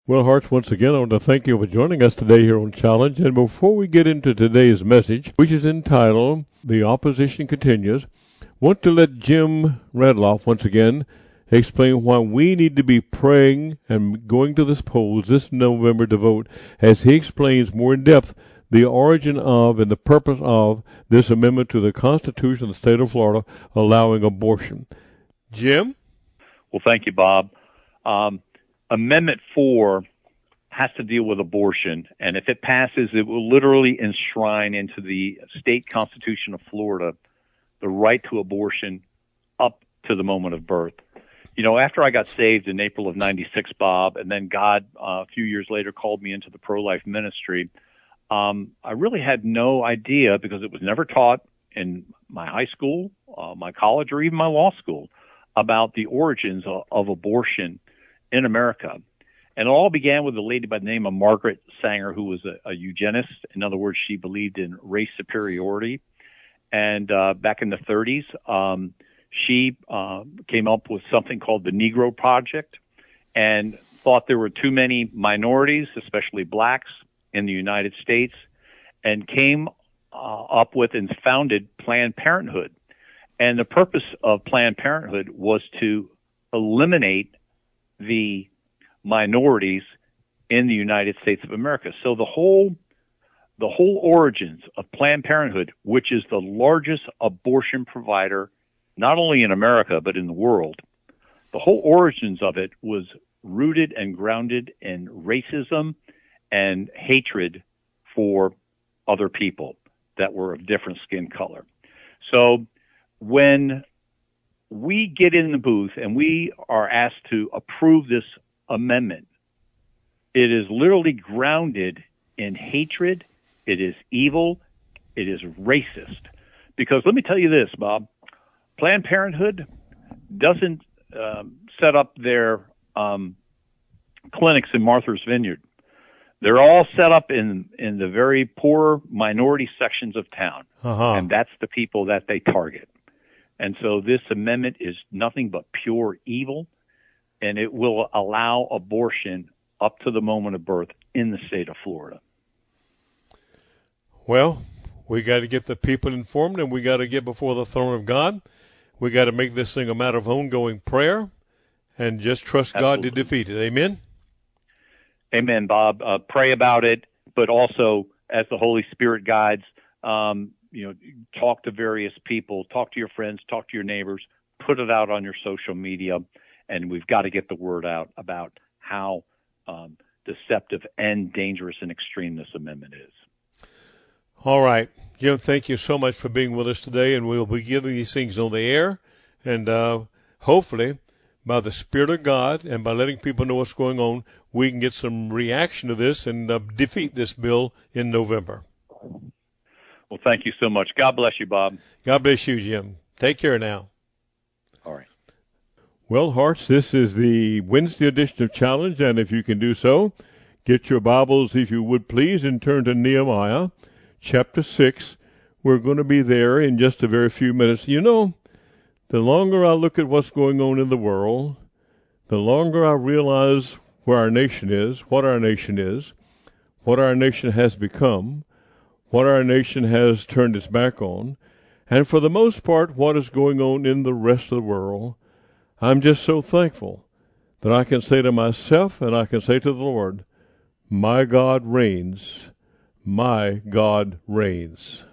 Well, Hearts, once again, I want to thank you for joining us today here on Challenge. And before we get into today's message, which is entitled The Opposition Continues, I want to let Jim Radloff once again explain why we need to be praying and going to this polls this November to vote, as he explains more in depth the origin of and the purpose of this amendment to the Constitution of the state of Florida allowing abortion. Jim? Well, thank you, Bob. Amendment 4 has to deal with abortion, and if it passes, it will literally enshrine into the state constitution of Florida the right to abortion up to the moment of birth. You know, after I got saved in April of 96, Bob, and then God a few years later called me into the pro-life ministry, I really had no idea, because it was never taught in my high school, my college, or even my law school, about the origins of abortion in America. And it all began with a lady by the name of Margaret Sanger, who was a eugenist. In other words, she believed in race superiority. And back in the 30s, she came up with something called the Negro Project and thought there were too many minorities, especially blacks, in the United States, and came up with and founded Planned Parenthood. And the purpose of Planned Parenthood was to eliminate the minorities in the United States of America. So the whole origins of Planned Parenthood, which is the largest abortion provider, not only in America, but in the world, the whole origins of it was rooted and grounded in racism and hatred for other people that were of different skin color. So when we get in the booth and we are asked to approve this amendment, it is literally grounded in hatred. It is evil. It is racist. Because let me tell you this, Bob, Planned Parenthood doesn't set up their clinics in Martha's Vineyard. They're all set up in the very poor minority sections of town. And that's the people that they target. And so this amendment is nothing but pure evil, and it will allow abortion up to the moment of birth in the state of Florida. Well, we got to get the people informed, and we got to get before the throne of God. We got to make this thing a matter of ongoing prayer and just trust God to defeat it. Amen? Amen, Bob. Pray about it, but also, as the Holy Spirit guides, talk to various people, talk to your friends, talk to your neighbors, put it out on your social media, and we've got to get the word out about how deceptive and dangerous and extreme this amendment is. All right. Jim, thank you so much for being with us today, and we'll be getting these things on the air, and hopefully, by the Spirit of God and by letting people know what's going on, we can get some reaction to this and defeat this bill in November. Well, thank you so much. God bless you, Bob. God bless you, Jim. Take care now. All right. Well, Hearts, this is the Wednesday edition of Challenge, and if you can do so, get your Bibles, if you would please, and turn to Nehemiah chapter 6. We're going to be there in just a very few minutes. You know, the longer I look at what's going on in the world, the longer I realize where our nation is, what our nation is, what our nation has become, what our nation has turned its back on, and for the most part, what is going on in the rest of the world. I'm just so thankful that I can say to myself and I can say to the Lord, my God reigns, my God reigns.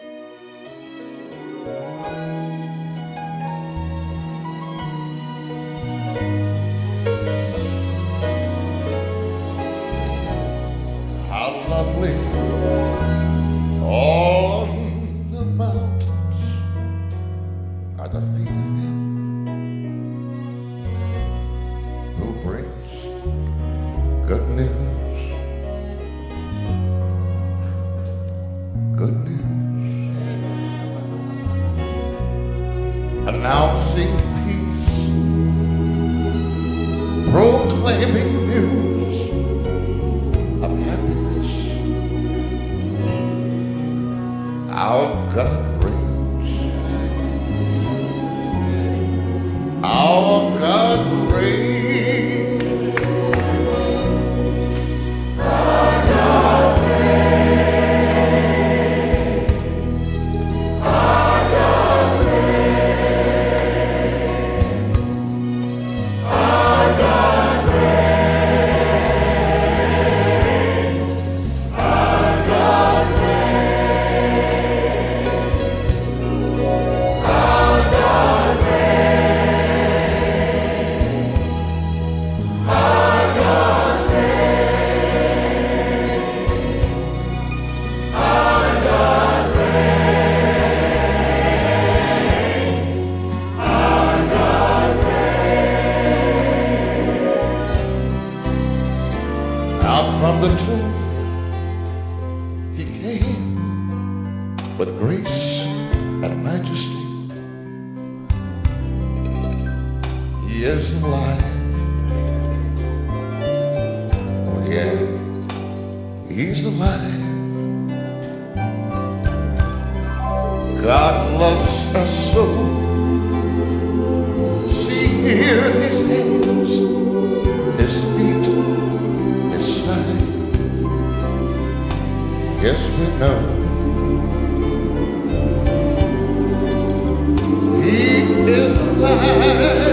How lovely on the mountains are the feet of Him who brings good news, good news, announcing peace, proclaiming news of happiness. Our God reigns. Our God reigns. Out from the tomb he came with grace and majesty. He is alive. Oh yeah, he's alive. God loves us so. See here his hands, his feet, his side. Yes, we know he is alive.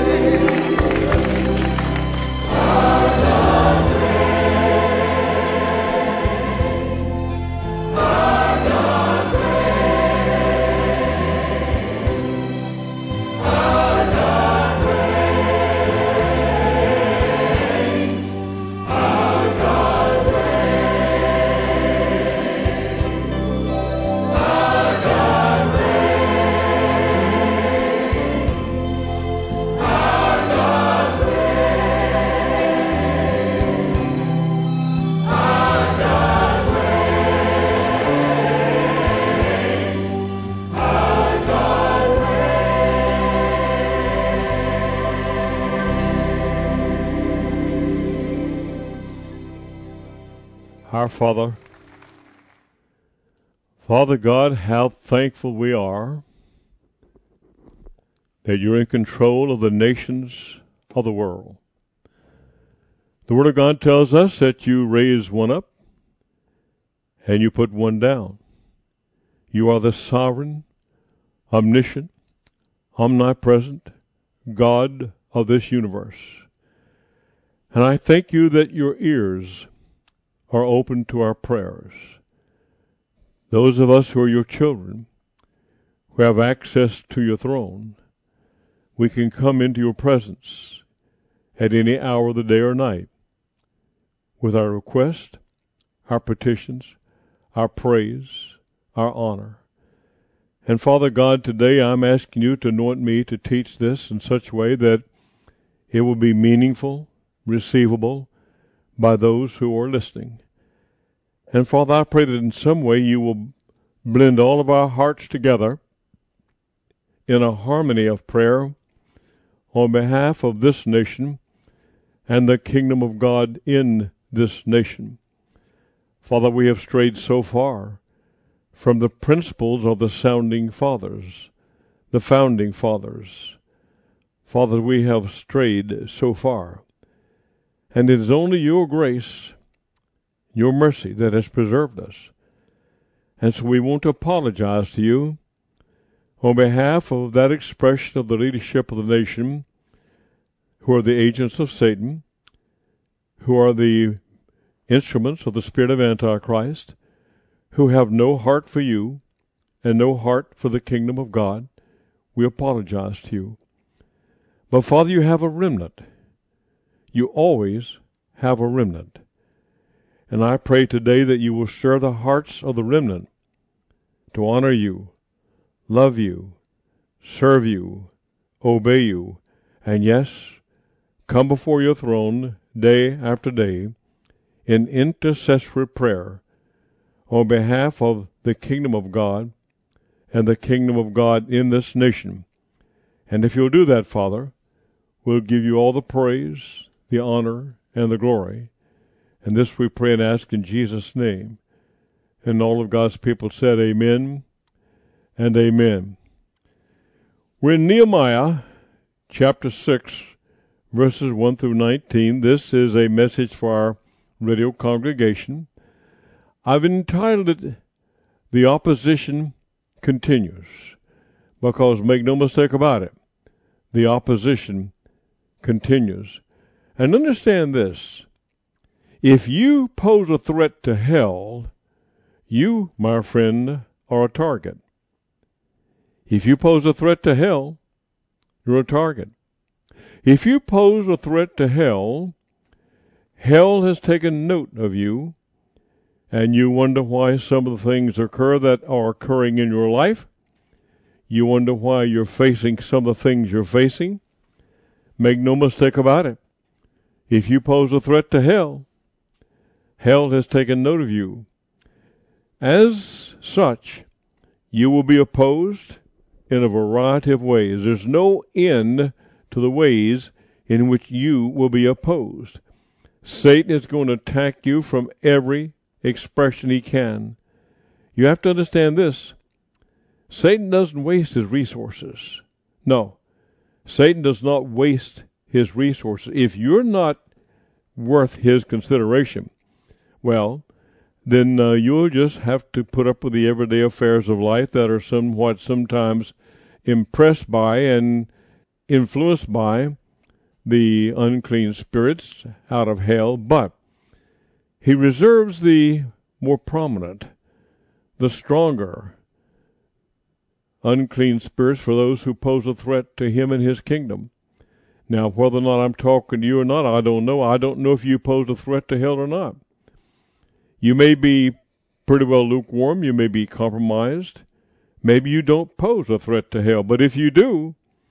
Our Father, Father God, how thankful we are that you're in control of the nations of the world. The Word of God tells us that you raise one up and you put one down. You are the sovereign, omniscient, omnipresent God of this universe. And I thank you that your ears are open to our prayers. Those of us who are your children, who have access to your throne, we can come into your presence at any hour of the day or night with our request, our petitions, our praise, our honor. And Father God, today I'm asking you to anoint me to teach this in such a way that it will be meaningful, receivable by those who are listening. And Father, I pray that in some way you will blend all of our hearts together in a harmony of prayer on behalf of this nation and the kingdom of God in this nation. Father, we have strayed so far from the principles of the founding fathers. Father, we have strayed so far. And it is only your grace, your mercy that has preserved us. And so we want to apologize to you on behalf of that expression of the leadership of the nation who are the agents of Satan, who are the instruments of the spirit of Antichrist, who have no heart for you and no heart for the kingdom of God. We apologize to you. But Father, you have a remnant. You always have a remnant. And I pray today that you will stir the hearts of the remnant to honor you, love you, serve you, obey you, and yes, come before your throne day after day in intercessory prayer on behalf of the kingdom of God and the kingdom of God in this nation. And if you'll do that, Father, we'll give you all the praise, the honor, and the glory. And this we pray and ask in Jesus' name. And all of God's people said amen and amen. We're in Nehemiah chapter 6, verses 1 through 19. This is a message for our radio congregation. I've entitled it, The Opposition Continues, because make no mistake about it, the opposition continues. And understand this, if you pose a threat to hell, you, my friend, are a target. If you pose a threat to hell, you're a target. If you pose a threat to hell, hell has taken note of you, and you wonder why some of the things occur that are occurring in your life. You wonder why you're facing some of the things you're facing. Make no mistake about it. If you pose a threat to hell, Hell has taken note of you. As such, you will be opposed in a variety of ways. There's no end to the ways in which you will be opposed. Satan is going to attack you from every expression he can. You have to understand this. Satan doesn't waste his resources. No, Satan does not waste his resources. If you're not worth his consideration, well, then you'll just have to put up with the everyday affairs of life that are somewhat sometimes impressed by and influenced by the unclean spirits out of hell. But he reserves the more prominent, the stronger unclean spirits for those who pose a threat to him and his kingdom. Now, whether or not I'm talking to you or not, I don't know. I don't know if you pose a threat to hell or not. You may be pretty well lukewarm. You may be compromised. Maybe you don't pose a threat to hell. But if you do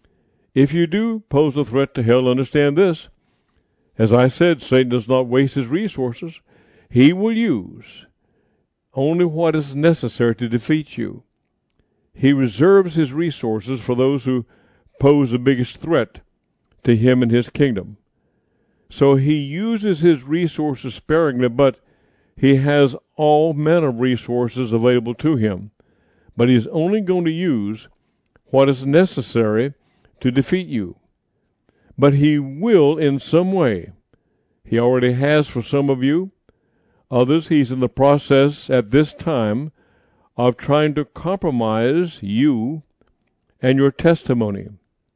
pose a threat to hell, understand this. As I said, Satan does not waste his resources. He will use only what is necessary to defeat you. He reserves his resources for those who pose the biggest threat to him and his kingdom. So he uses his resources sparingly, but he has all manner of resources available to him. But he's only going to use what is necessary to defeat you. But he will in some way. He already has for some of you. Others, he's in the process at this time of trying to compromise you and your testimony.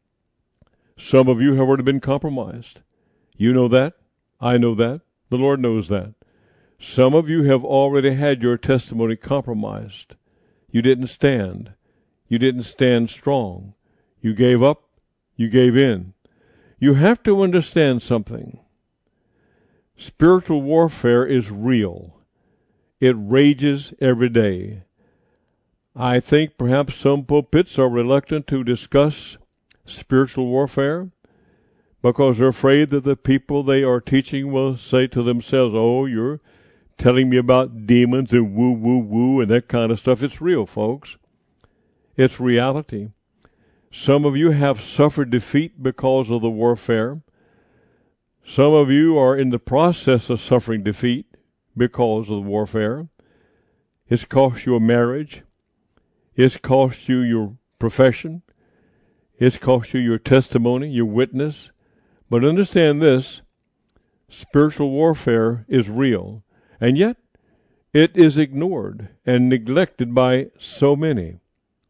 Some of you have already been compromised. You know that. I know that. The Lord knows that. Some of you have already had your testimony compromised. You didn't stand. You didn't stand strong. You gave up. You gave in. You have to understand something. Spiritual warfare is real. It rages every day. I think perhaps some pulpits are reluctant to discuss spiritual warfare because they're afraid that the people they are teaching will say to themselves, "Oh, you're telling me about demons and woo, woo, woo, and that kind of stuff." It's real, folks. It's reality. Some of you have suffered defeat because of the warfare. Some of you are in the process of suffering defeat because of the warfare. It's cost you a marriage. It's cost you your profession. It's cost you your testimony, your witness. But understand this, spiritual warfare is real. And yet, it is ignored and neglected by so many.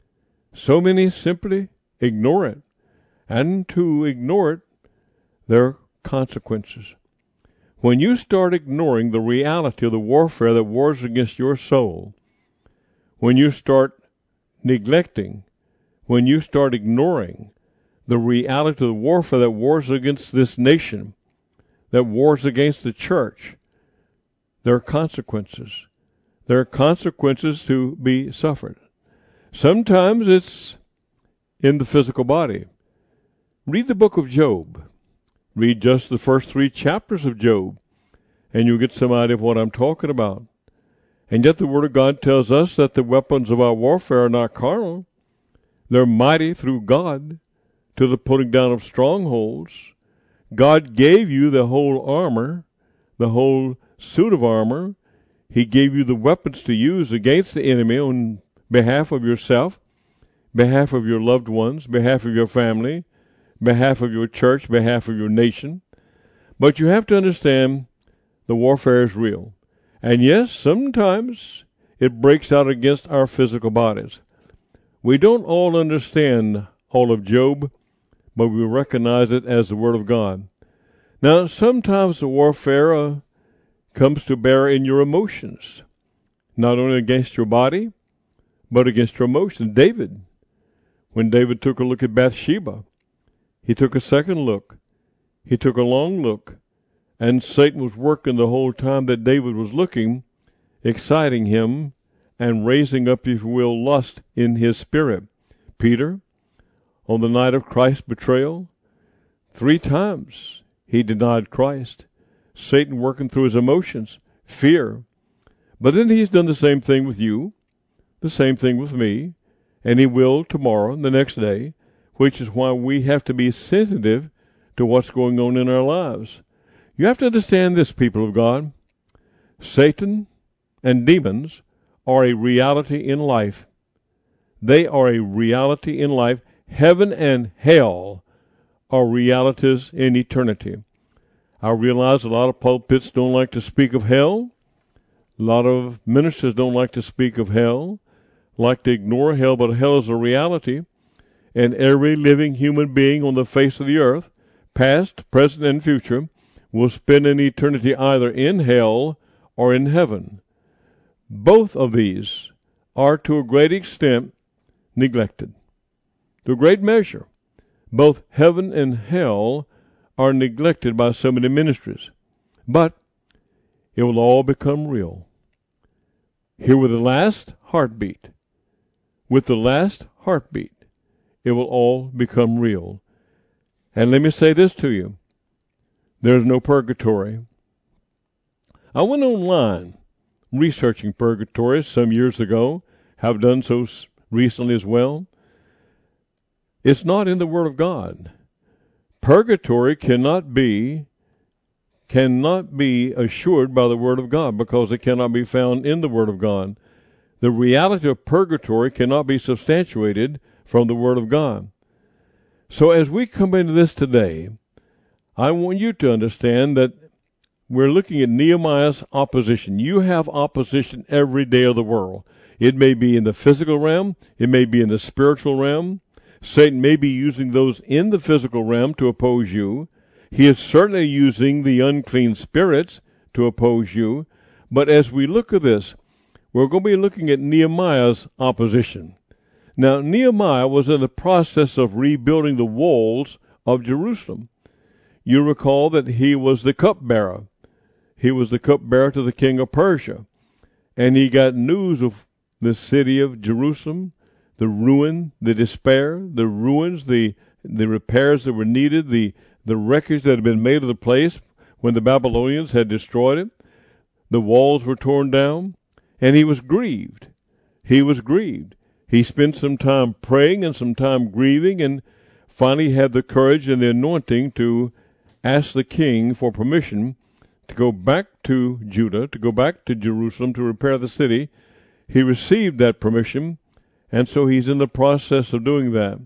So many simply ignore it. And to ignore it, there are consequences. When you start ignoring the reality of the warfare that wars against your soul, when you start neglecting, when you start ignoring the reality of the warfare that wars against this nation, that wars against the church, there are consequences. There are consequences to be suffered. Sometimes it's in the physical body. Read the book of Job. Read just the first 3 chapters of Job, and you'll get some idea of what I'm talking about. And yet the Word of God tells us that the weapons of our warfare are not carnal. They're mighty through God to the pulling down of strongholds. God gave you the whole armor, the whole suit of armor. He gave you the weapons to use against the enemy on behalf of yourself, behalf of your loved ones, behalf of your family, behalf of your church, behalf of your nation. But you have to understand the warfare is real. And yes, sometimes it breaks out against our physical bodies. We don't all understand all of Job, but we recognize it as the Word of God. Now, sometimes the warfare comes to bear in your emotions, not only against your body, but against your emotions. David, when David took a look at Bathsheba, he took a second look. He took a long look. And Satan was working the whole time that David was looking, exciting him and raising up, if you will, lust in his spirit. Peter, on the night of Christ's betrayal, 3 times he denied Christ. Satan working through his emotions, fear. But then he's done the same thing with you, the same thing with me, and he will tomorrow and the next day, which is why we have to be sensitive to what's going on in our lives. You have to understand this, people of God. Satan and demons are a reality in life. They are a reality in life. Heaven and hell are realities in eternity. I realize a lot of pulpits don't like to speak of hell. A lot of ministers don't like to speak of hell, like to ignore hell, but hell is a reality. And every living human being on the face of the earth, past, present, and future, will spend an eternity either in hell or in heaven. Both of these are to a great extent neglected. To a great measure, both heaven and hell are neglected by so many ministries. But it will all become real. Here with the last heartbeat, it will all become real. And let me say this to you. There's no purgatory. I went online researching purgatory some years ago, have done so recently as well. It's not in the Word of God. Purgatory cannot be assured by the Word of God because it cannot be found in the Word of God. The reality of purgatory cannot be substantiated from the Word of God. So as we come into this today, I want you to understand that we're looking at Nehemiah's opposition. You have opposition every day of the world. It may be in the physical realm. It may be in the spiritual realm. Satan may be using those in the physical realm to oppose you. He is certainly using the unclean spirits to oppose you. But as we look at this, we're going to be looking at Nehemiah's opposition. Now, Nehemiah was in the process of rebuilding the walls of Jerusalem. You recall that he was the cupbearer. He was the cupbearer to the king of Persia. And he got news of the city of Jerusalem, the ruin, the despair, the ruins, the repairs that were needed, the wreckage that had been made of the place when the Babylonians had destroyed it. The walls were torn down, and he was grieved. He was grieved. He spent some time praying and some time grieving, and finally had the courage and the anointing to ask the king for permission to go back to Judah, to go back to Jerusalem to repair the city. He received that permission, and so he's in the process of doing that.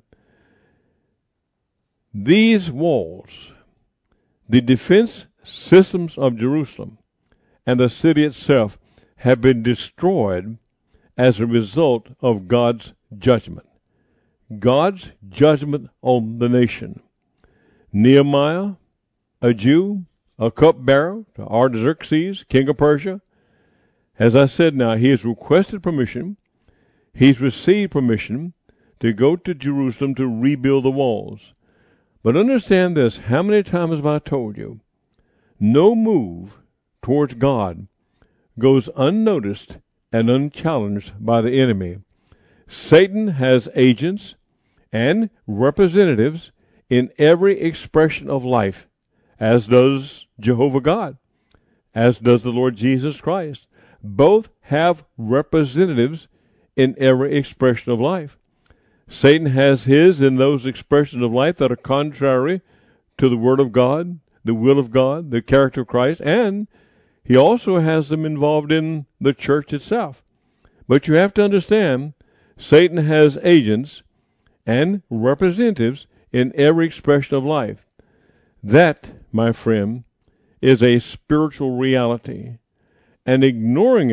These walls, the defense systems of Jerusalem, and the city itself have been destroyed as a result of God's judgment. God's judgment on the nation. Nehemiah, a Jew, a cupbearer to Artaxerxes, king of Persia. As I said now, he has requested permission. He's received permission to go to Jerusalem to rebuild the walls. But understand this, how many times have I told you, no move towards God goes unnoticed and unchallenged by the enemy. Satan has agents and representatives in every expression of life, as does Jehovah God, as does the Lord Jesus Christ. Both have representatives in every expression of life. Satan has his in those expressions of life that are contrary to the Word of God, the will of God, the character of Christ, and he also has them involved in the church itself. But you have to understand, Satan has agents and representatives in every expression of life. That, my friend, is a spiritual reality. And ignoring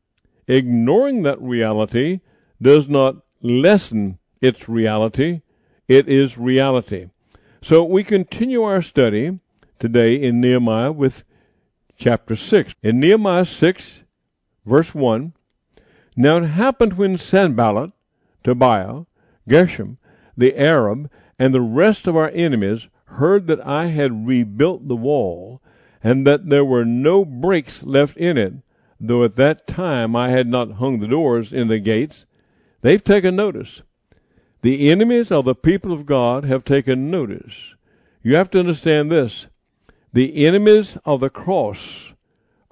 that reality does not lessen its reality. It is reality. So we continue our study today in Nehemiah with chapter 6. In Nehemiah 6, verse 1, now it happened when Sanballat, Tobiah, Geshem, the Arab, and the rest of our enemies heard that I had rebuilt the wall, and that there were no breaks left in it, though at that time I had not hung the doors in the gates. They've taken notice. The enemies of the people of God have taken notice. You have to understand this. The enemies of the cross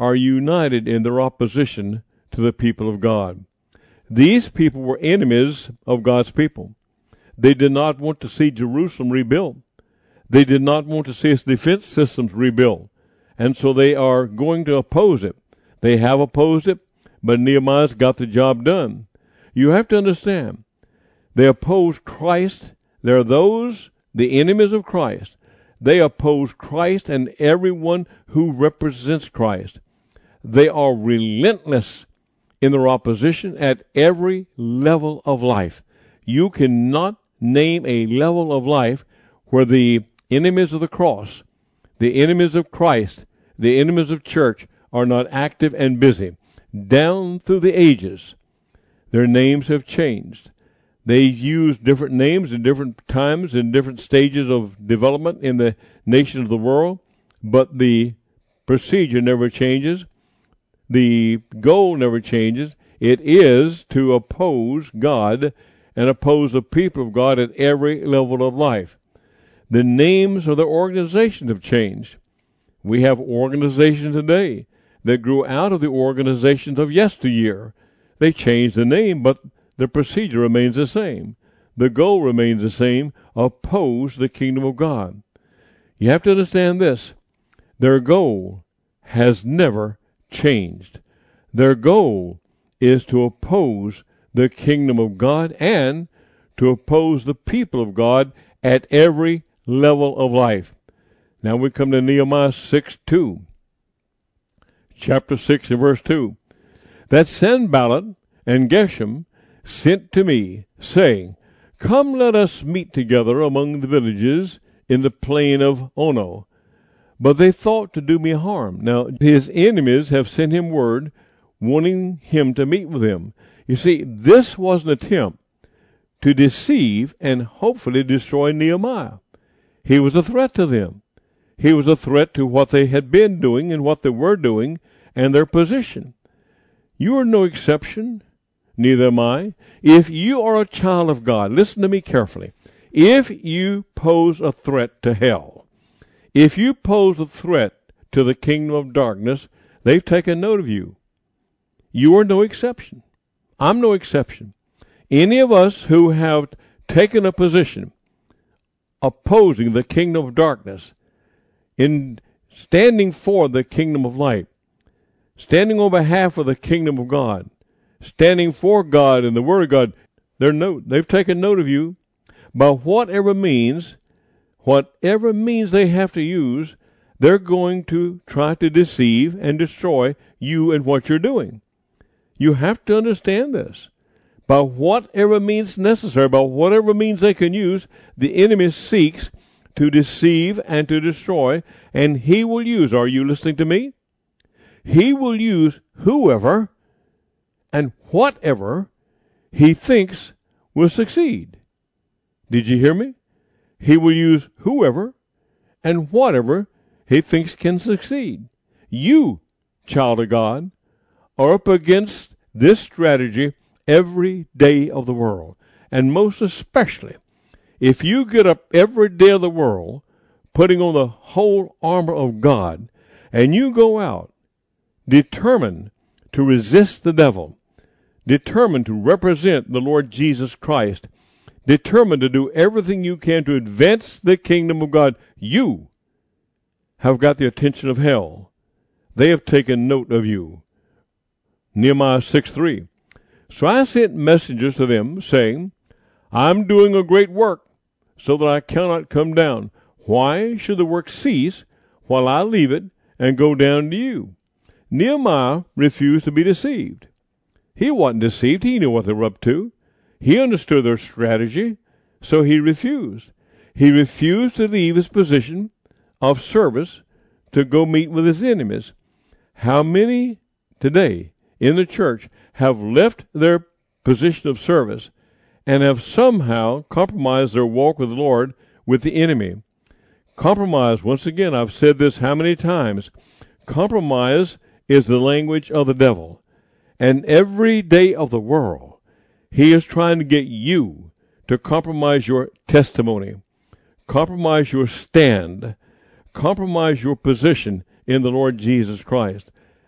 are united in their opposition to the people of God. These people were enemies of God's people. They did not want to see Jerusalem rebuilt. They did not want to see its defense systems rebuilt. And so they are going to oppose it. They have opposed it, but Nehemiah's got the job done. You have to understand, they oppose Christ. They're those, the enemies of Christ. They oppose Christ and everyone who represents Christ. They are relentless in their opposition at every level of life. You cannot name a level of life where the enemies of the cross, the enemies of Christ, the enemies of church are not active and busy. Down through the ages, their names have changed. They use different names in different times, in different stages of development in the nations of the world, but the procedure never changes. The goal never changes. It is to oppose God and oppose the people of God at every level of life. The names of the organizations have changed. We have organizations today that grew out of the organizations of yesteryear. They changed the name, but the procedure remains the same. The goal remains the same: oppose the kingdom of God. You have to understand this. Their goal has never changed. Their goal is to oppose the kingdom of God and to oppose the people of God at every level of life. Now we come to Nehemiah 6:2. Chapter 6 and verse 2. That Sanballat and Geshem sent to me, saying, Come, let us meet together among the villages in the plain of Ono. But they thought to do me harm. Now his enemies have sent him word, wanting him to meet with them. You see, this was an attempt to deceive and hopefully destroy Nehemiah. He was a threat to them. He was a threat to what they had been doing and what they were doing and their position. You are no exception, neither am I. If you are a child of God, listen to me carefully. If you pose a threat to hell, if you pose a threat to the kingdom of darkness, they've taken note of you. You are no exception. I'm no exception. Any of us who have taken a position opposing the kingdom of darkness, in standing for the kingdom of light, standing on behalf of the kingdom of God, standing for God and the Word of God, they've taken note of you. By whatever means they have to use, they're going to try to deceive and destroy you and what you're doing. You have to understand this. By whatever means necessary, by whatever means they can use, the enemy seeks to deceive and to destroy, and he will use, are you listening to me? He will use whoever and whatever he thinks will succeed. Did you hear me? He will use whoever and whatever he thinks can succeed. You, child of God, are up against this strategy every day of the world. And most especially, if you get up every day of the world putting on the whole armor of God, and you go out determined to resist the devil, determined to represent the Lord Jesus Christ, determined to do everything you can to advance the kingdom of God, you have got the attention of hell. They have taken note of you. Nehemiah 6:3. So I sent messengers to them, saying, I'm doing a great work, so that I cannot come down. Why should the work cease while I leave it and go down to you? Nehemiah refused to be deceived. He wasn't deceived. He knew what they were up to. He understood their strategy, so he refused. He refused to leave his position of service to go meet with his enemies. How many today in the church have left their position of service and have somehow compromised their walk with the Lord with the enemy? Compromise, once again, I've said this how many times, compromise is the language of the devil. And every day of the world, he is trying to get you to compromise your testimony, compromise your stand, compromise your position in the Lord Jesus Christ.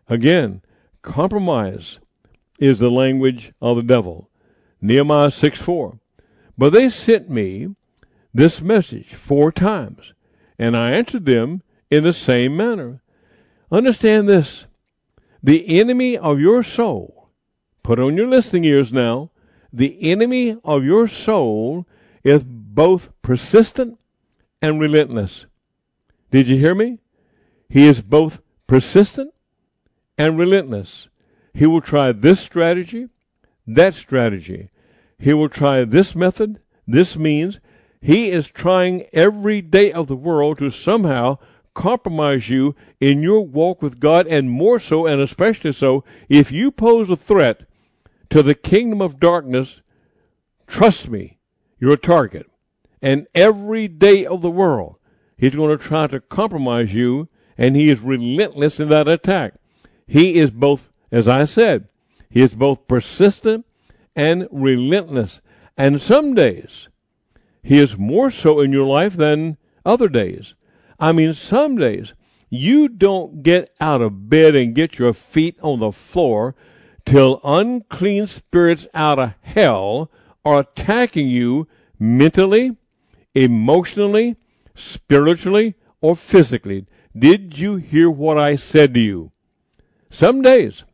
Again, compromise is the language of the devil. Nehemiah 6:4. But they sent me this message 4 times, and I answered them in the same manner. Understand this. The enemy of your soul, put on your listening ears now, the enemy of your soul is both persistent and relentless. Did you hear me? He is both persistent and relentless. He will try this strategy, that strategy. He will try this method, this means. He is trying every day of the world to somehow compromise you in your walk with God, and more so, and especially so, if you pose a threat to the kingdom of darkness. Trust me, you're a target. And every day of the world, he's going to try to compromise you, and he is relentless in that attack. He is both, as I said, he is both persistent and relentless. And some days, he is more so in your life than other days. I mean, some days, you don't get out of bed and get your feet on the floor till unclean spirits out of hell are attacking you mentally, emotionally, spiritually, or physically. Did you hear what I said to you? Some days,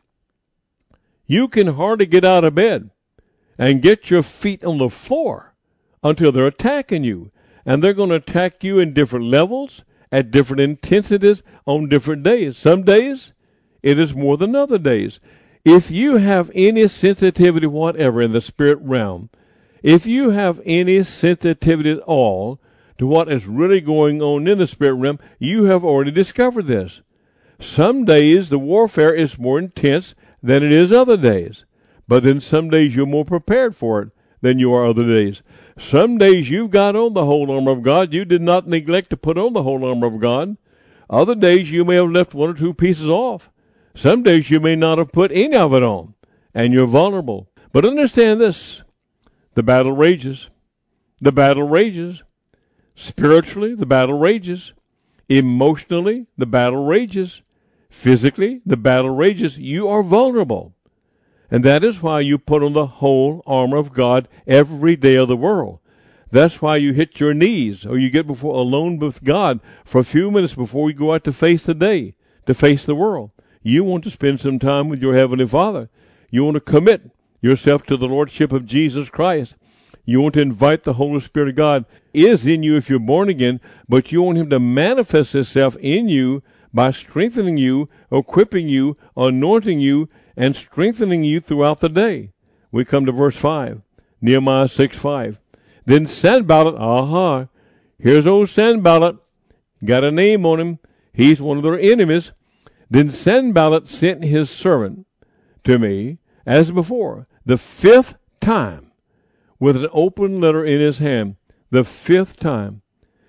you can hardly get out of bed and get your feet on the floor until they're attacking you. And they're going to attack you in different levels, at different intensities, on different days. Some days, it is more than other days. If you have any sensitivity whatever in the spirit realm, if you have any sensitivity at all to what is really going on in the spirit realm, you have already discovered this. Some days the warfare is more intense than it is other days. But then some days you're more prepared for it than you are other days. Some days you've got on the whole armor of God. You did not neglect to put on the whole armor of God. Other days you may have left 1 or 2 pieces off. Some days you may not have put any of it on, and you're vulnerable. But understand this. The battle rages. The battle rages. Spiritually, the battle rages. Emotionally, the battle rages. Physically, the battle rages. You are vulnerable. And that is why you put on the whole armor of God every day of the world. That's why you hit your knees, or you get alone with God for a few minutes before you go out to face the day, to face the world. You want to spend some time with your Heavenly Father. You want to commit yourself to the Lordship of Jesus Christ. You want to invite the Holy Spirit of God is in you if you're born again, but you want Him to manifest Himself in you by strengthening you, equipping you, anointing you, and strengthening you throughout the day. We come to verse 5, Nehemiah 6:5. Then Sanballat, here's old Sanballat, got a name on him. He's one of their enemies. Then Sanballat sent his servant to me, as before, the 5th time, with an open letter in his hand. The 5th time.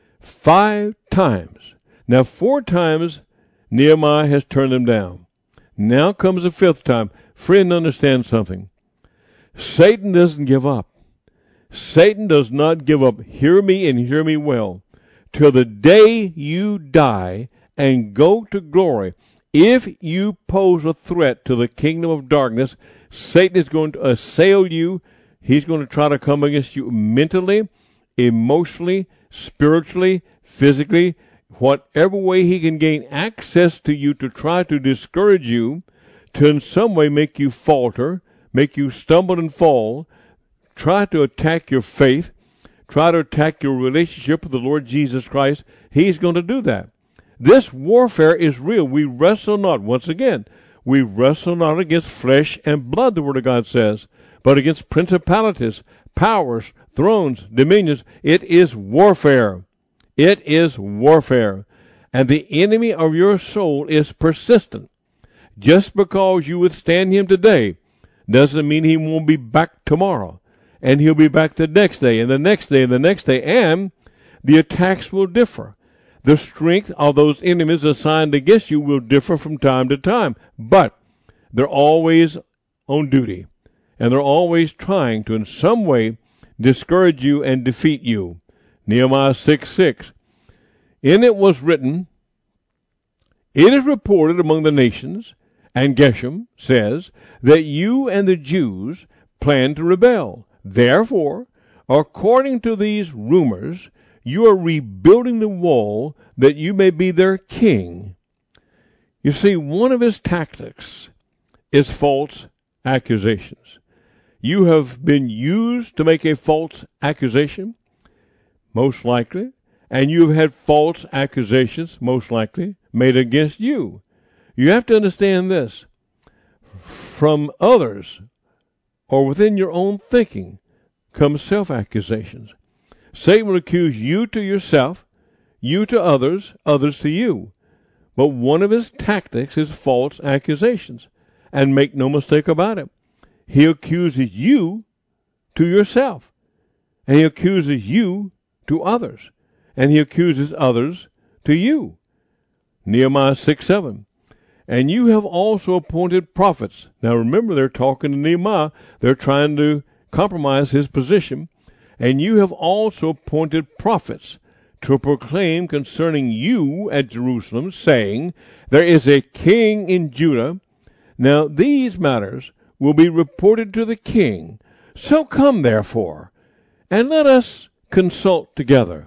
5 times. Now 4 times Nehemiah has turned them down. Now comes the 5th time. Friend, understand something. Satan doesn't give up. Satan does not give up. Hear me and hear me well. Till the day you die and go to glory. If you pose a threat to the kingdom of darkness, Satan is going to assail you. He's going to try to come against you mentally, emotionally, spiritually, physically, whatever way he can gain access to you to try to discourage you, to in some way make you falter, make you stumble and fall, try to attack your faith, try to attack your relationship with the Lord Jesus Christ. He's going to do that. This warfare is real. We wrestle not, once again, we wrestle not against flesh and blood, the Word of God says, but against principalities, powers, thrones, dominions. It is warfare. It is warfare. And the enemy of your soul is persistent. Just because you withstand him today doesn't mean he won't be back tomorrow. And he'll be back the next day, and the next day, and the next day. And the attacks will differ. The strength of those enemies assigned against you will differ from time to time. But they're always on duty. And they're always trying to, in some way, discourage you and defeat you. Nehemiah 6:6. In it was written, it is reported among the nations, and Geshem says that you and the Jews plan to rebel. Therefore, according to these rumors, you are rebuilding the wall that you may be their king. You see, one of his tactics is false accusations. You have been used to make a false accusation, most likely, and you have had false accusations, most likely, made against you. You have to understand this. From others, or within your own thinking, come self-accusations. Satan will accuse you to yourself, you to others, others to you. But one of his tactics is false accusations. And make no mistake about it. He accuses you to yourself. And he accuses you to others. And he accuses others to you. Nehemiah 6:7. And you have also appointed prophets. Now remember, they're talking to Nehemiah. They're trying to compromise his position. And you have also appointed prophets to proclaim concerning you at Jerusalem, saying, there is a king in Judah. Now these matters will be reported to the king. So come, therefore, and let us consult together.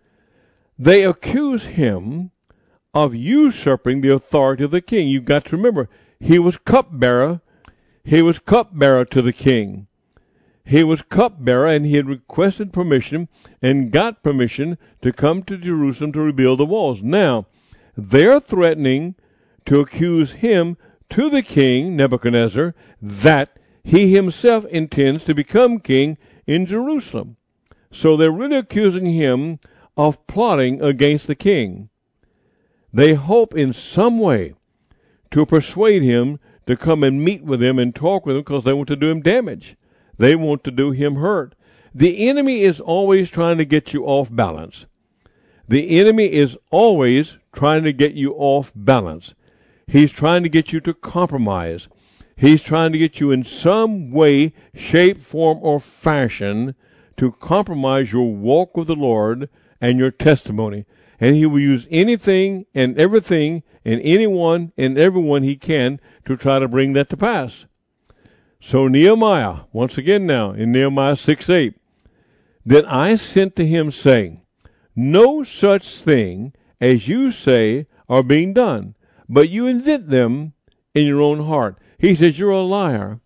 They accuse him of usurping the authority of the king. You've got to remember, he was cupbearer. He was cupbearer to the king. He was cupbearer, and he had requested permission and got permission to come to Jerusalem to rebuild the walls. Now, they're threatening to accuse him to the king, Nebuchadnezzar, that he himself intends to become king in Jerusalem. So they're really accusing him of plotting against the king. They hope in some way to persuade him to come and meet with them and talk with him because they want to do him damage. They want to do him hurt. The enemy is always trying to get you off balance. The enemy is always trying to get you off balance. He's trying to get you to compromise. He's trying to get you in some way, shape, form, or fashion to compromise your walk with the Lord and your testimony. And he will use anything and everything and anyone and everyone he can to try to bring that to pass. So Nehemiah, once again now, in Nehemiah 6:8, then I sent to him saying, no such thing as you say are being done, but you invent them in your own heart. He says, you're a liar.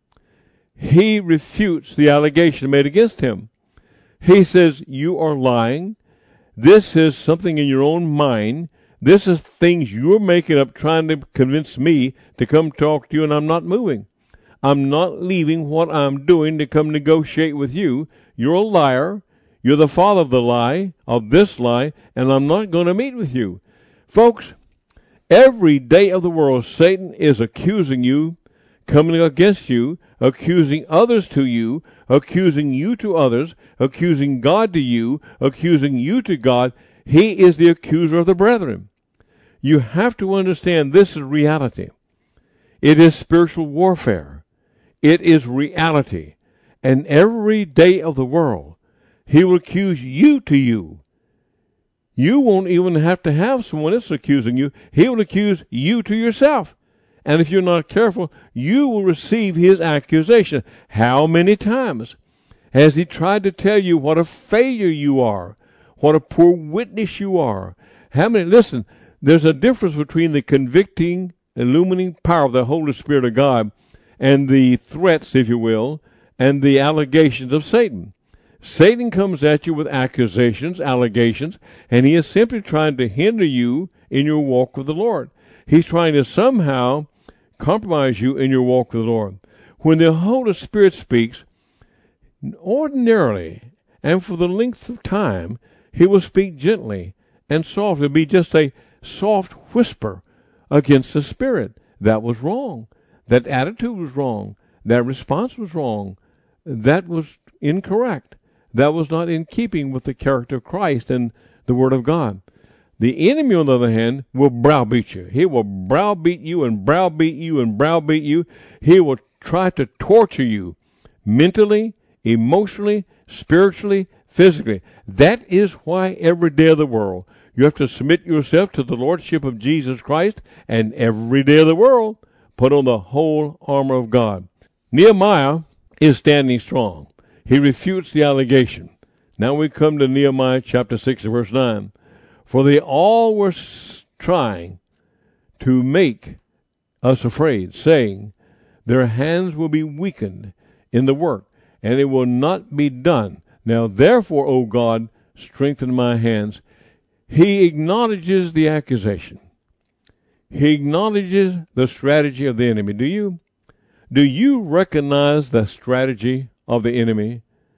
He refutes the allegation made against him. He says, you are lying. This is something in your own mind. This is things you're making up trying to convince me to come talk to you, and I'm not moving. I'm not leaving what I'm doing to come negotiate with you. You're a liar. You're the father of the lie, of this lie, and I'm not going to meet with you. Folks, every day of the world, Satan is accusing you, coming against you, accusing others to you, accusing you to others, accusing God to you, accusing you to God. He is the accuser of the brethren. You have to understand this is reality. It is spiritual warfare. It is reality. And every day of the world, he will accuse you to you. You won't even have to have someone else accusing you. He will accuse you to yourself. And if you're not careful, you will receive his accusation. How many times has he tried to tell you what a failure you are, what a poor witness you are? How many? Listen, there's a difference between the convicting, illuminating power of the Holy Spirit of God and the threats, if you will, and the allegations of Satan. Satan comes at you with accusations, allegations, and he is simply trying to hinder you in your walk with the Lord. He's trying to somehow compromise you in your walk with the Lord. When the Holy Spirit speaks, ordinarily and for the length of time, he will speak gently and softly. It'll be just a soft whisper against the Spirit. That was wrong. That attitude was wrong. That response was wrong. That was incorrect. That was not in keeping with the character of Christ and the Word of God. The enemy, on the other hand, will browbeat you. He will browbeat you and browbeat you and browbeat you. He will try to torture you mentally, emotionally, spiritually, physically. That is why every day of the world you have to submit yourself to the Lordship of Jesus Christ, and every day of the world Put on the whole armor of God. Nehemiah is standing strong. He refutes the allegation. Now we come to Nehemiah chapter 6 and verse 9. For they all were trying to make us afraid, saying, their hands will be weakened in the work, and it will not be done. Now therefore, O God, strengthen my hands. He acknowledges the accusation. He acknowledges the strategy of the enemy. Do you? Do you recognize the strategy of the enemy?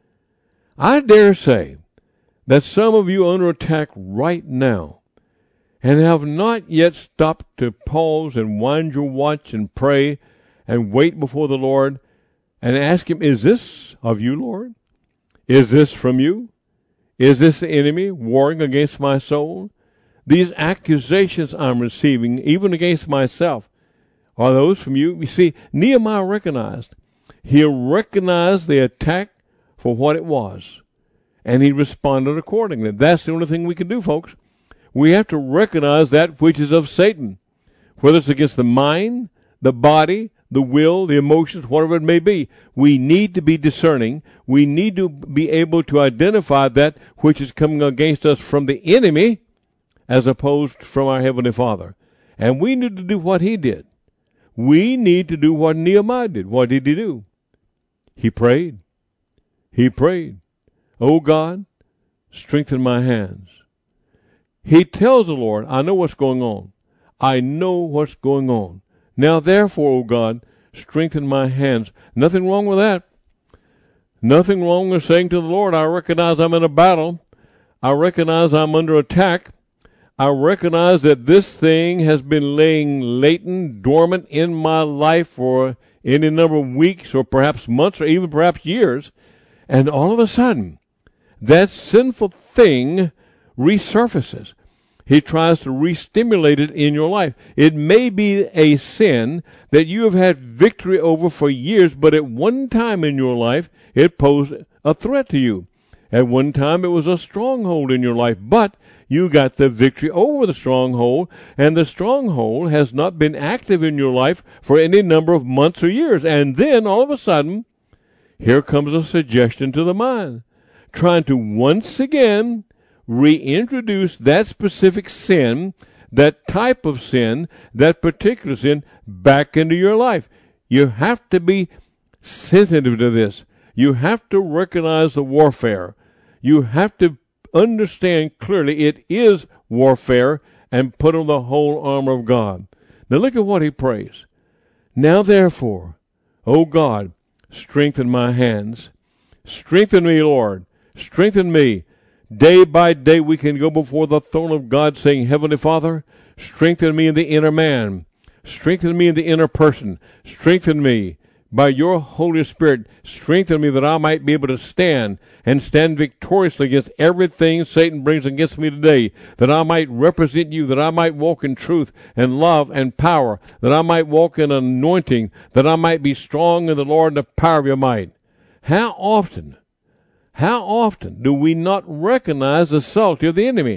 I dare say that some of you are under attack right now and have not yet stopped to pause and wind your watch and pray and wait before the Lord and ask Him, is this of you, Lord? Is this from you? Is this the enemy warring against my soul? These accusations I'm receiving, even against myself, are those from you? You see, Nehemiah recognized. He recognized the attack for what it was, and he responded accordingly. That's the only thing we can do, folks. We have to recognize that which is of Satan, whether it's against the mind, the body, the will, the emotions, whatever it may be. We need to be discerning. We need to be able to identify that which is coming against us from the enemy as opposed from our Heavenly Father. And we need to do what he did. We need to do what Nehemiah did. What did he do? He prayed. He prayed. Oh God, strengthen my hands. He tells the Lord, I know what's going on. I know what's going on. Now therefore, O God, strengthen my hands. Nothing wrong with that. Nothing wrong with saying to the Lord, I recognize I'm in a battle. I recognize I'm under attack. I recognize that this thing has been laying latent, dormant in my life for any number of weeks or perhaps months or even perhaps years. And all of a sudden, that sinful thing resurfaces. He tries to re-stimulate it in your life. It may be a sin that you have had victory over for years, but at one time in your life, it posed a threat to you. At one time, it was a stronghold in your life, but you got the victory over the stronghold, and the stronghold has not been active in your life for any number of months or years. And then, all of a sudden, here comes a suggestion to the mind, trying to once again reintroduce that specific sin, that type of sin, that particular sin back into your life. You have to be sensitive to this. You have to recognize the warfare. You have to understand clearly it is warfare and put on the whole armor of God. Now look at what he prays. Now therefore, O God, strengthen my hands. Strengthen me, Lord. Strengthen me. Day by day we can go before the throne of God saying, Heavenly Father, strengthen me in the inner man. Strengthen me in the inner person. Strengthen me by your Holy Spirit. Strengthen me that I might be able to stand and stand victoriously against everything Satan brings against me today, that I might represent you, that I might walk in truth and love and power, that I might walk in anointing, that I might be strong in the Lord and the power of your might. How often do we not recognize the subtlety of the enemy?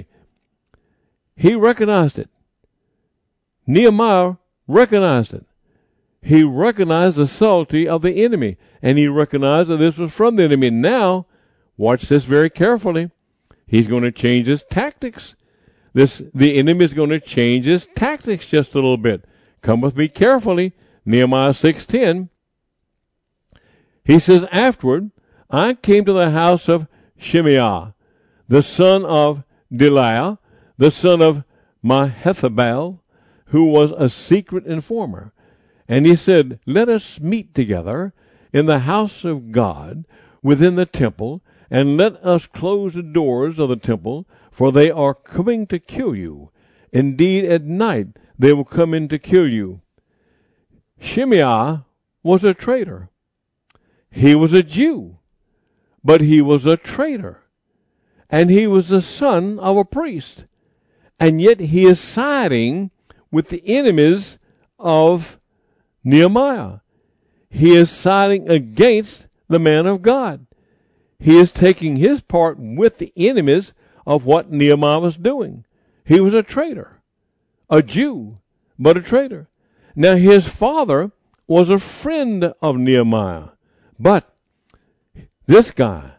He recognized it. Nehemiah recognized it. He recognized the subtlety of the enemy, and he recognized that this was from the enemy. Now, watch this very carefully. He's going to change his tactics. The enemy is going to change his tactics just a little bit. Come with me carefully. Nehemiah 6:10. He says, afterward, I came to the house of Shemaiah, the son of Delaiah, the son of Mahethabel, who was a secret informer. And he said, let us meet together in the house of God within the temple, and let us close the doors of the temple, for they are coming to kill you. Indeed, at night they will come in to kill you. Shemaiah was a traitor. He was a Jew, but he was a traitor. And he was the son of a priest. And yet he is siding with the enemies of Nehemiah. He is siding against the man of God. He is taking his part with the enemies of what Nehemiah was doing. He was a traitor, a Jew, but a traitor. Now his father was a friend of Nehemiah, but this guy,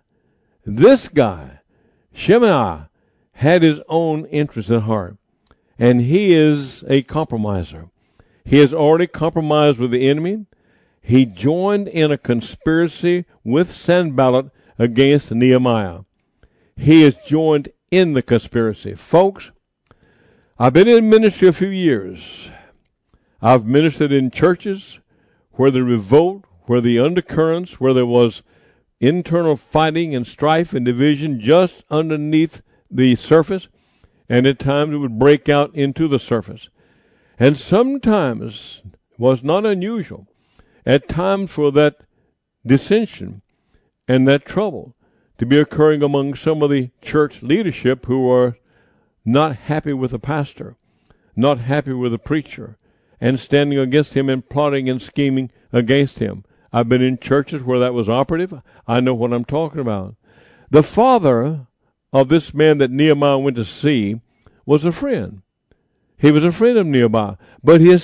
Shimei, had his own interest at heart, and he is a compromiser. He has already compromised with the enemy. He joined in a conspiracy with Sanballat against Nehemiah. He is joined in the conspiracy. Folks, I've been in ministry a few years. I've ministered in churches where the revolt, where the undercurrents, where there was internal fighting and strife and division just underneath the surface, and at times it would break out into the surface. And sometimes, was not unusual, at times for that dissension and that trouble to be occurring among some of the church leadership who are not happy with the pastor, not happy with the preacher, and standing against him and plotting and scheming against him. I've been in churches where that was operative. I know what I'm talking about. The father of this man that Nehemiah went to see was a friend. He was a friend of Nehemiah. But his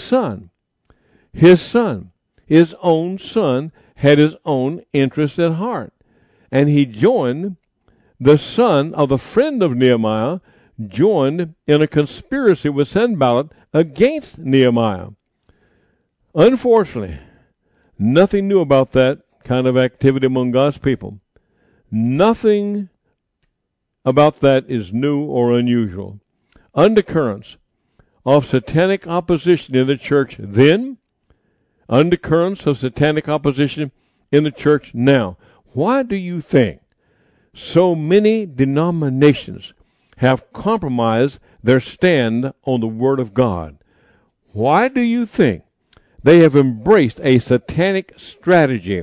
own son, had his own interest at heart. And he joined, the son of the friend of Nehemiah, joined in a conspiracy with Sanballat against Nehemiah. Unfortunately, nothing new about that kind of activity among God's people. Nothing about that is new or unusual. Undercurrents of satanic opposition in the church then, undercurrents of satanic opposition in the church now. Why do you think so many denominations have compromised their stand on the Word of God? Why do you think they have embraced a satanic strategy,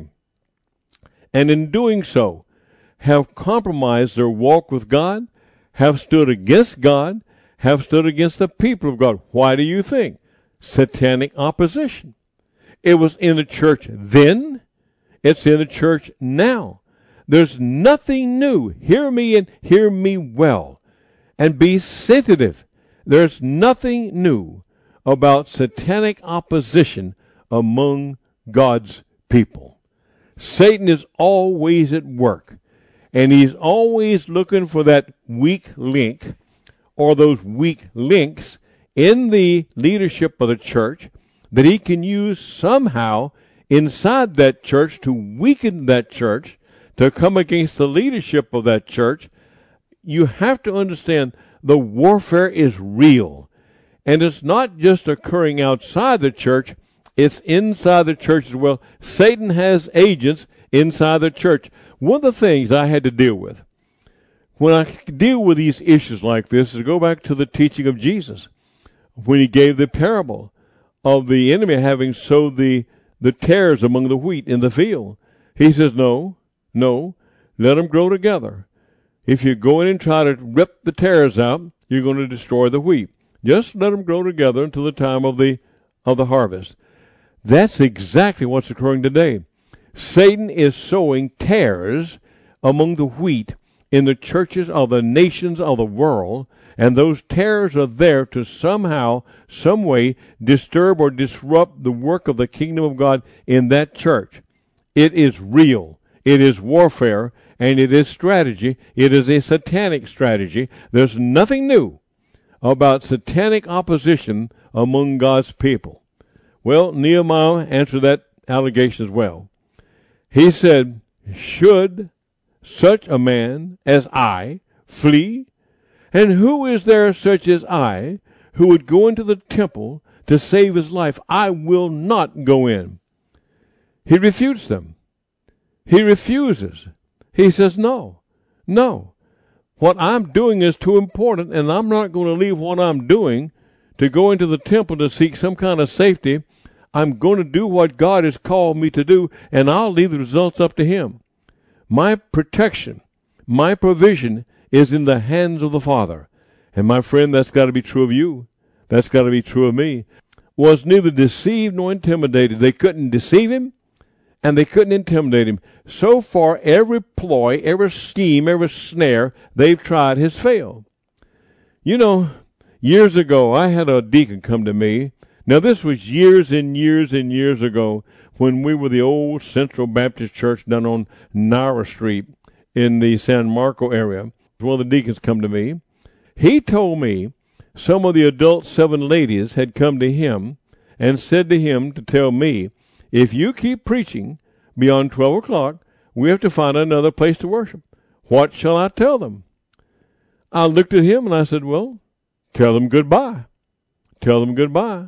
and in doing so have compromised their walk with God, have stood against God, have stood against the people of God? Why do you think? Satanic opposition. It was in the church then. It's in the church now. There's nothing new. Hear me and hear me well. And be sensitive. There's nothing new about satanic opposition among God's people. Satan is always at work. And he's always looking for that weak link, or those weak links in the leadership of the church that he can use somehow inside that church to weaken that church, to come against the leadership of that church. You have to understand the warfare is real. And it's not just occurring outside the church, it's inside the church as well. Satan has agents inside the church. One of the things I had to deal with when I deal with these issues like this is go back to the teaching of Jesus when he gave the parable of the enemy having sowed the tares among the wheat in the field. He says, no, let them grow together. If you go in and try to rip the tares out, you're going to destroy the wheat. Just let them grow together until the time of the harvest. That's exactly what's occurring today. Satan is sowing tares among the wheat in the churches of the nations of the world, and those tares are there to somehow, some way, disturb or disrupt the work of the kingdom of God in that church. It is real. It is warfare, and it is strategy. It is a satanic strategy. There's nothing new about satanic opposition among God's people. Well, Nehemiah answered that allegation as well. He said, should such a man as I flee? And who is there such as I who would go into the temple to save his life? I will not go in. He refutes them. He refuses. He says, no. What I'm doing is too important, and I'm not going to leave what I'm doing to go into the temple to seek some kind of safety. I'm going to do what God has called me to do, and I'll leave the results up to him. My protection, my provision is in the hands of the Father. And my friend, that's got to be true of you. That's got to be true of me. Was neither deceived nor intimidated. They couldn't deceive him, and they couldn't intimidate him. So far, every ploy, every scheme, every snare they've tried has failed. You know, years ago, I had a deacon come to me Now, this was years and years and years ago when we were the old Central Baptist Church down on Nara Street in the San Marco area. One of the deacons come to me. He told me some of the adult 7 ladies had come to him and said to him to tell me, if you keep preaching beyond 12 o'clock, we have to find another place to worship. What shall I tell them? I looked at him and I said, well, tell them goodbye. Tell them goodbye.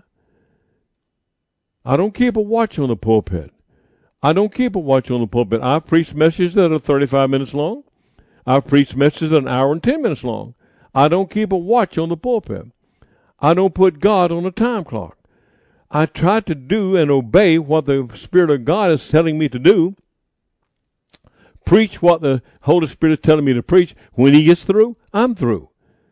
I don't keep a watch on the pulpit. I've preached messages that are 35 minutes long. I've preached messages that are an hour and 10 minutes long. I don't keep a watch on the pulpit. I don't put God on a time clock. I try to do and obey what the Spirit of God is telling me to do. Preach what the Holy Spirit is telling me to preach. When He gets through, I'm through.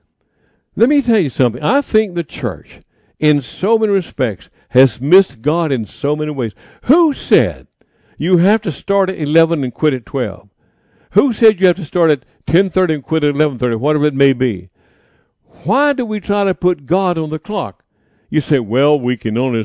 Let me tell you something. I think the church, in so many respects, has missed God in so many ways. Who said you have to start at 11 and quit at 12? Who said you have to start at 10:30 and quit at 11:30, whatever it may be? Why do we try to put God on the clock? You say, well, we can only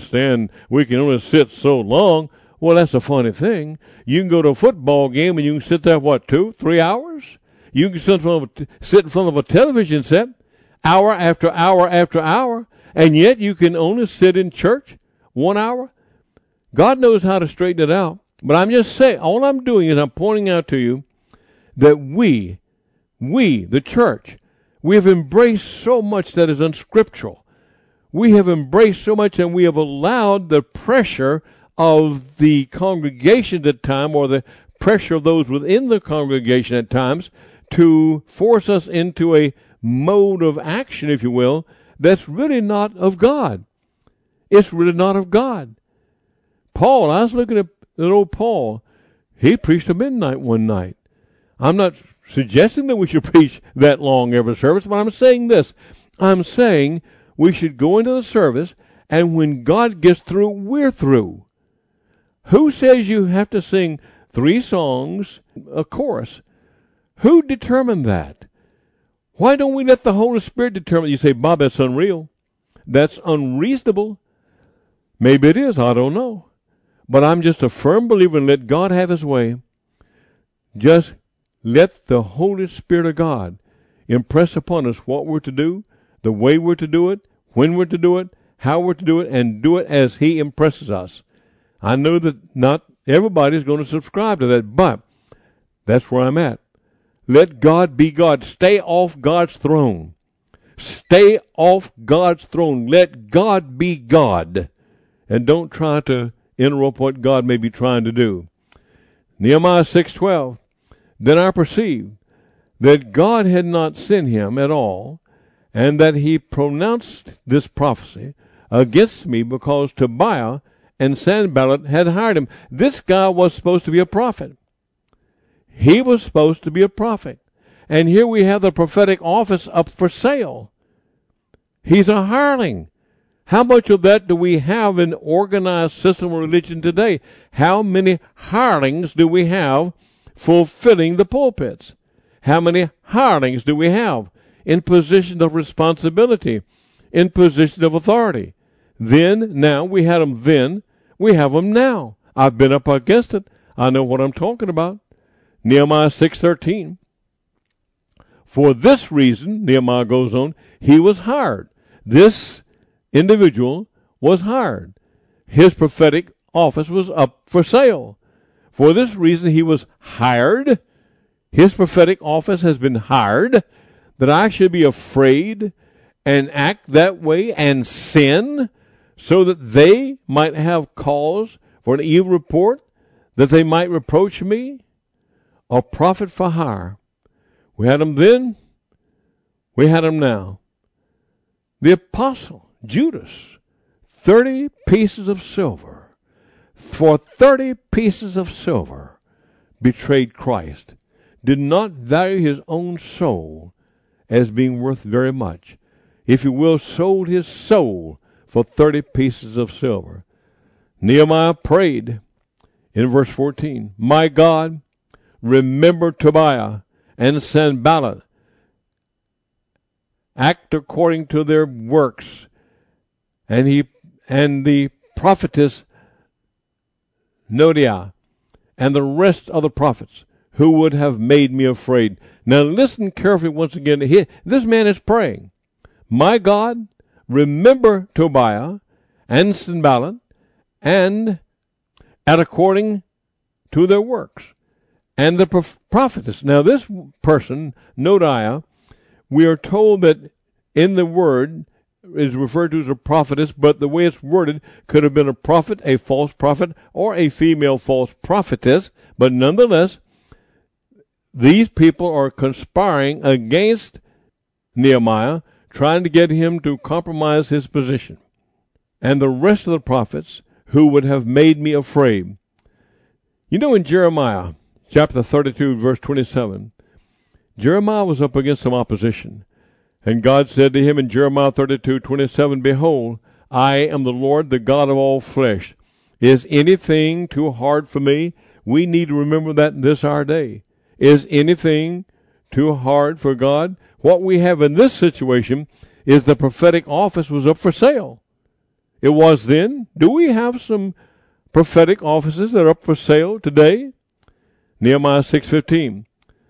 sit so long. Well, that's a funny thing. You can go to a football game and you can sit there, 2, 3 hours? You can sit in front of a television set, hour after hour after hour, and yet you can only sit in church 1 hour? God knows how to straighten it out. But I'm just saying, all I'm doing is I'm pointing out to you that we, the church, we have embraced so much that is unscriptural. We have embraced so much and we have allowed the pressure of the congregation at times, or the pressure of those within the congregation at times, to force us into a mode of action, if you will, that's really not of God. It's really not of God. Paul, I was looking at old Paul. He preached at midnight one night. I'm not suggesting that we should preach that long every service, but I'm saying this. I'm saying we should go into the service, and when God gets through, we're through. Who says you have to sing 3 songs, a chorus? Who determined that? Why don't we let the Holy Spirit determine? You say, Bob, that's unreal. That's unreasonable. Maybe it is, I don't know. But I'm just a firm believer in let God have His way. Just let the Holy Spirit of God impress upon us what we're to do, the way we're to do it, when we're to do it, how we're to do it, and do it as He impresses us. I know that not everybody's going to subscribe to that, but that's where I'm at. Let God be God. Stay off God's throne. Stay off God's throne. Let God be God. And don't try to interrupt what God may be trying to do. Nehemiah 6:12. Then I perceived that God had not sent him at all, and that he pronounced this prophecy against me because Tobiah and Sanballat had hired him. This guy was supposed to be a prophet. He was supposed to be a prophet. And here we have the prophetic office up for sale. He's a hireling. How much of that do we have in organized system of religion today? How many hirelings do we have fulfilling the pulpits? How many hirelings do we have in position of responsibility, in position of authority? Now, we had them then, we have them now. I've been up against it. I know what I'm talking about. Nehemiah 6:13. For this reason, Nehemiah goes on, he was hired. This individual was hired. His prophetic office was up for sale. For this reason, he was hired. His prophetic office has been hired, that I should be afraid and act that way and sin, so that they might have cause for an evil report, that they might reproach me. A prophet for hire. We had him then, we had him now. The apostle Judas, 30 pieces of silver. For 30 pieces of silver betrayed Christ. Did not value his own soul as being worth very much. If you will, sold his soul for 30 pieces of silver. Nehemiah prayed in verse 14, my God, remember Tobiah and Sanballat. Act according to their works. And and the prophetess Noadiah, and the rest of the prophets who would have made me afraid. Now listen carefully once again. This man is praying, my God, remember Tobiah and Sanballat, and according to their works. And the prophetess. Now this person, Noadiah, we are told that in the word is referred to as a prophetess, but the way it's worded could have been a prophet, a false prophet, or a female false prophetess. But nonetheless, these people are conspiring against Nehemiah, trying to get him to compromise his position. And the rest of the prophets who would have made me afraid. You know, in Jeremiah chapter 32, verse 27, Jeremiah was up against some opposition. And God said to him in Jeremiah 32:27, behold, I am the Lord, the God of all flesh. Is anything too hard for me? We need to remember that in this our day. Is anything too hard for God? What we have in this situation is the prophetic office was up for sale. It was then. Do we have some prophetic offices that are up for sale today? Nehemiah 6:15.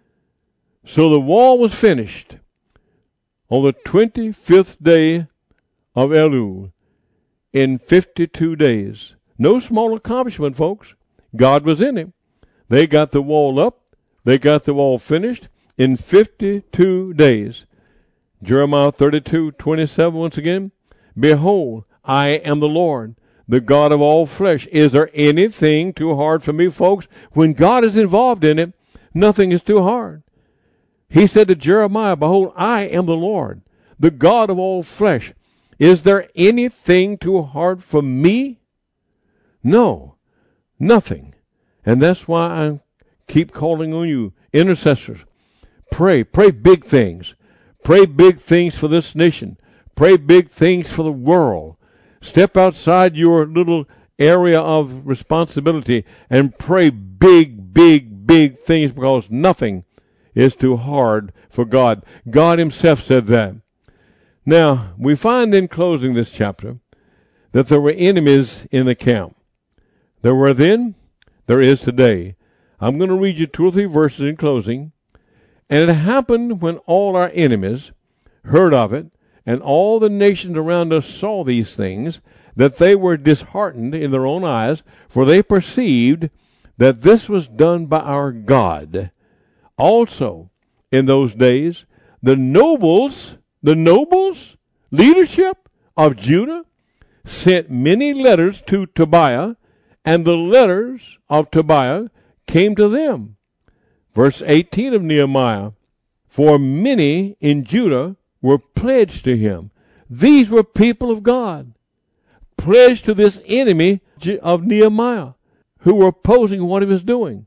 So the wall was finished on the 25th day of Elul in 52 days. No small accomplishment, folks. God was in it. They got the wall up. They got the wall finished in 52 days. Jeremiah 32:27 once again. Behold, I am the Lord, the God of all flesh. Is there anything too hard for me, folks? When God is involved in it, nothing is too hard. He said to Jeremiah, behold, I am the Lord, the God of all flesh. Is there anything too hard for me? No, nothing. And that's why I keep calling on you, intercessors. Pray big things. Pray big things for this nation. Pray big things for the world. Step outside your little area of responsibility and pray big things, because nothing is too hard for God. God himself said that. Now, we find in closing this chapter that there were enemies in the camp. There were then, there is today. I'm going to read you 2 or 3 verses in closing. And it happened when all our enemies heard of it, and all the nations around us saw these things, that they were disheartened in their own eyes, for they perceived that this was done by our God. Also, in those days, the nobles, leadership of Judah, sent many letters to Tobiah, and the letters of Tobiah came to them. Verse 18 of Nehemiah, for many in Judah were pledged to him. These were people of God, pledged to this enemy of Nehemiah, who were opposing what he was doing.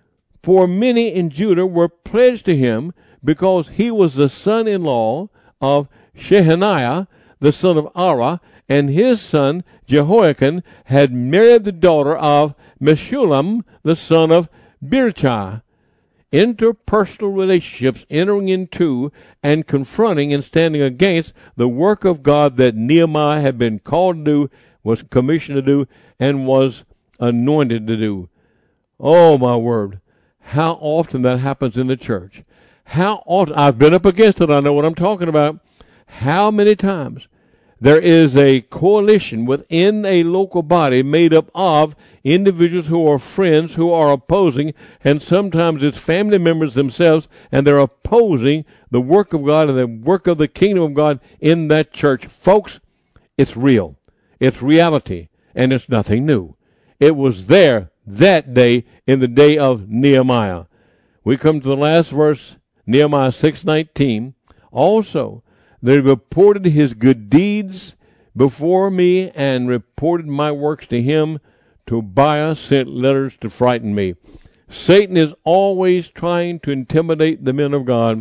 For many in Judah were pledged to him, because he was the son-in-law of Shehaniah, the son of Arah, and his son Jehoiakim had married the daughter of Meshullam, the son of Birchah. Interpersonal relationships entering into and confronting and standing against the work of God that Nehemiah had been called to do, was commissioned to do, and was anointed to do. Oh, my word. How often that happens in the church. How often, I've been up against it, I know what I'm talking about. How many times there is a coalition within a local body made up of individuals who are friends, who are opposing, and sometimes it's family members themselves, and they're opposing the work of God and the work of the kingdom of God in that church. Folks, it's real. It's reality, and it's nothing new. It was there that day in the day of Nehemiah. We come to the last verse, Nehemiah 6:19. Also, they reported his good deeds before me and reported my works to him. Tobiah sent letters to frighten me. Satan is always trying to intimidate the men of God.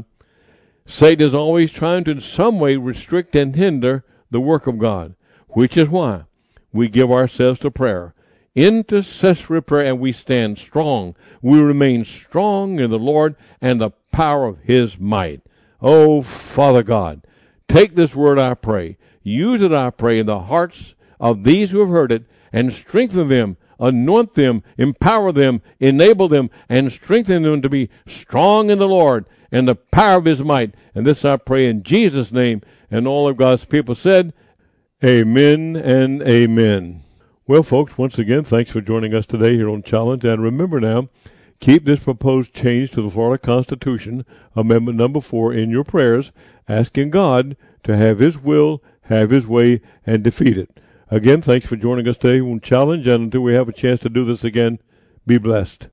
Satan is always trying to in some way restrict and hinder the work of God, which is why we give ourselves to prayer. Intercessory prayer, and we stand strong. We remain strong in the Lord and the power of his might. Oh, Father God, take this word, I pray. Use it, I pray, in the hearts of these who have heard it, and strengthen them, anoint them, empower them, enable them, and strengthen them to be strong in the Lord and the power of his might. And this I pray in Jesus' name. And all of God's people said, amen and amen. Well, folks, once again, thanks for joining us today here on Challenge. And remember now, keep this proposed change to the Florida Constitution, Amendment number 4, in your prayers, asking God to have his will, have his way, and defeat it. Again, thanks for joining us today on Challenge. And until we have a chance to do this again, be blessed.